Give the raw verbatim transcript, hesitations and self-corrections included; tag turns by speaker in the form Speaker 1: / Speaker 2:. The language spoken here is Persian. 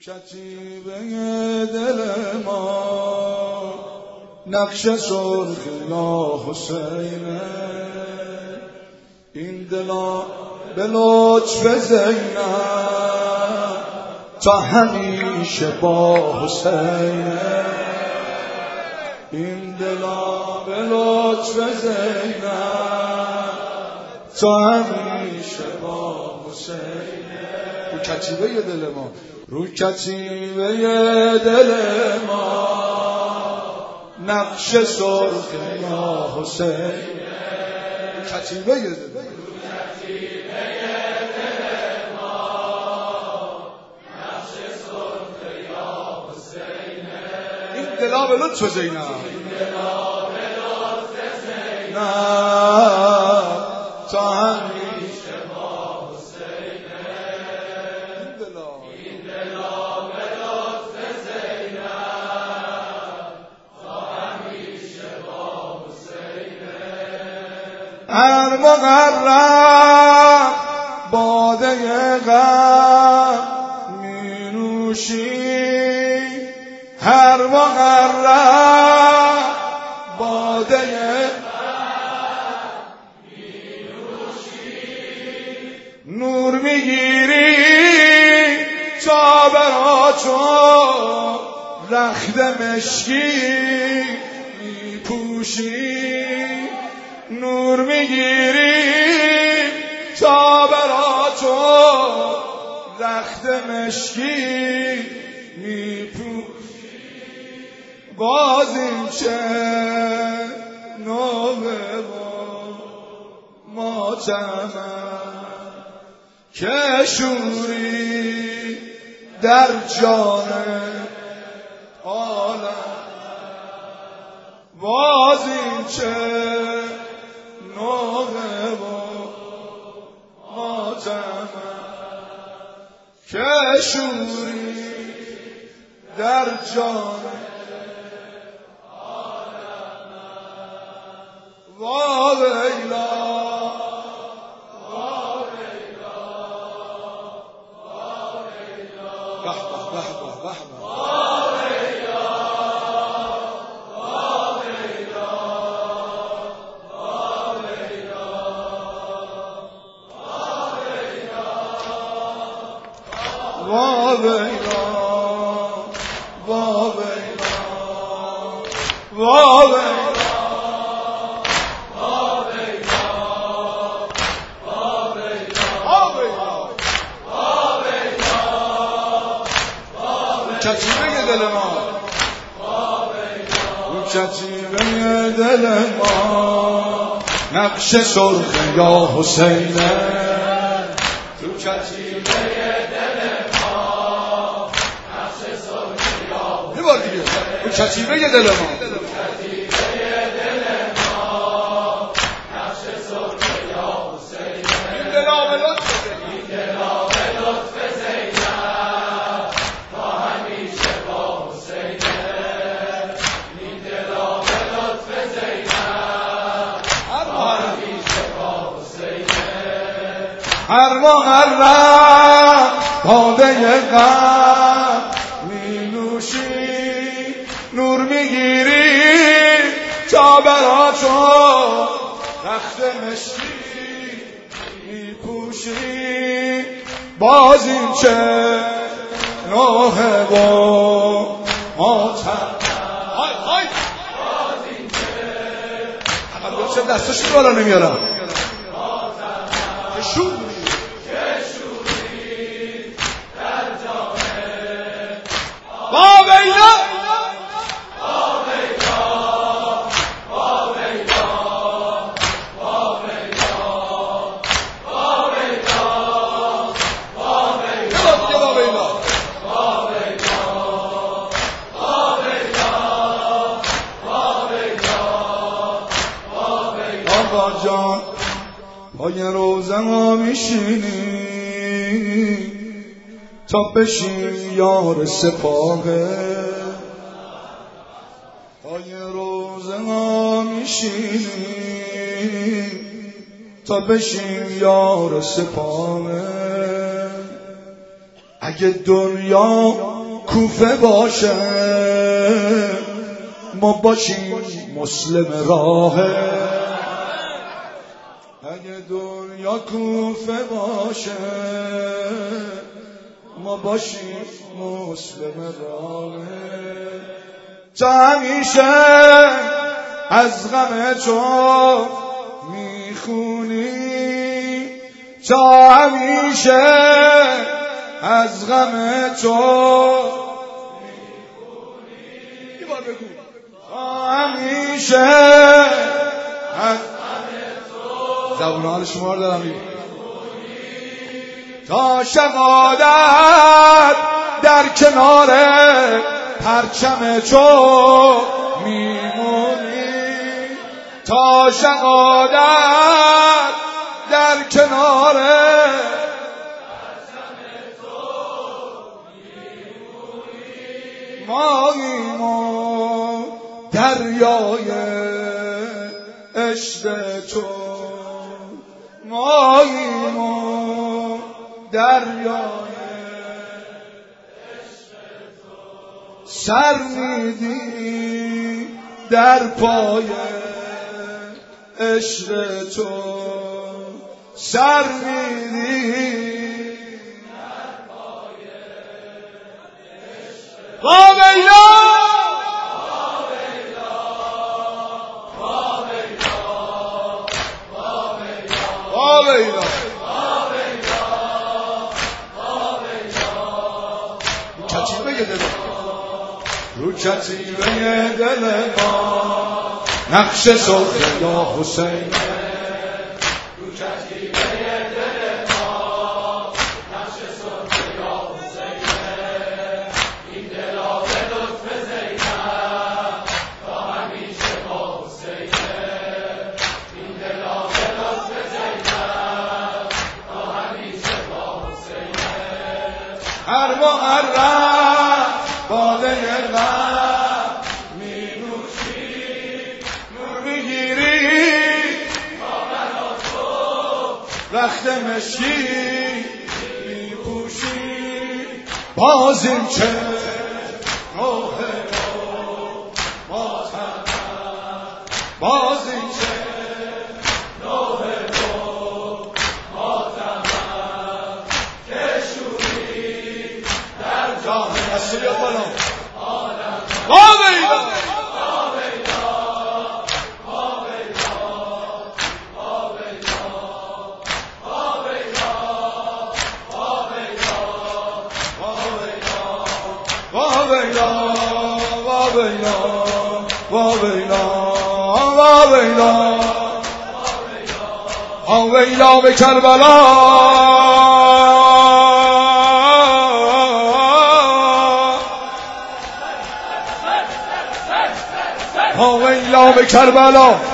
Speaker 1: کتیبه دل ما نقش سرخ یا حسینه، این دلا به لطف زینب تا همیشه با حسینه، این دلا به لطف زینب تا همیشه با حسینه. رو کتیبه دل ما، رو کتیبه دل ما نقش سرخ یا حسینه، رو کتیبه دل ما، دلا به لطف زینب، نه تا همیشه با حسینه، این دلا این دلا به لطف زینب تا همیشه با حسینه. هر مقرب باده غم می نوشی، هر مقرب باده می نوشی، نور میگیری تا برا چون رخت مشکی می پوشی، نور میگیری تا برا چون رخت مشکی می پوشی. باز این چه نوبه و ماتمه که شوری در جان عالم، باز این چه نوبه و ماتمه که شوری در جان وا ویلا وا ویلا وا ویلا، به به به به به، وا ویلا وا ویلا وا ویلا وا ویلا وا ویلا وا ویلا. کتیبه دل ما، رو کتیبه دل ما نقش سرخ یا حسینه، رو کتیبه دل ما نقش سرخ یا حسینه، یه بار دیگه، رو کتیبه دل ما، هر مقرب باده غم می نوشی، نور میگیری تا برا چون رخت مشکی می پوشی، باز این چه نوحه و ماتم، های های باز این چه چه دستشی بالا نمیارم شو وا ویلا وا ویلا وا ویلا وا ویلا وا ویلا وا ویلا وا ویلا وا ویلا وا ویلا وا ویلا وا ویلا. آقا جان پای روزه ما میشینی تا بشیم یار سپاهه، پای روزه ما میشینیم تا بشیم یار سپاهه، اگه دنیا کوفه باشه ما باشیم مسلم راهه. اگه دنیا کوفه باشه ما باشیم مسلم راهه. تا همیشه از غم تو میخونی، تا همیشه از غم تو میخونی، تا همیشه از غم تو زبون حال شما رو دارم تا شهادت در کنار پرچم تو میمونی، تا شهادت در کنار پرچم تو میمونی. ماییم و دریای عشق تو، ماییم و دریای سر میدی در پای عشق تو، سر میدی در پای عشق تو. واویلا واویلا واویلا واویلا کچی بگه دل رو کتیبه دل ما نقش سرخ یا حسین، رو کتیبه دل ما نقش سرخ یا حسین. این دلا به لطف زینب تا همیشه با حسین، این دلا به لطف زینب تا همیشه با حسین. هر محرم باده غم می نوشی، نور میگیری با من و تو رخت مشکی می پوشی. باز این چه روح رو ماتم، باز این چه روح رو ماتم که شوری در جان اصلی بالا. واویلا واویلا واویلا واویلا واویلا واویلا واویلا واویلا واویلا واویلا واویلا به کربلا. واویلا به کربلا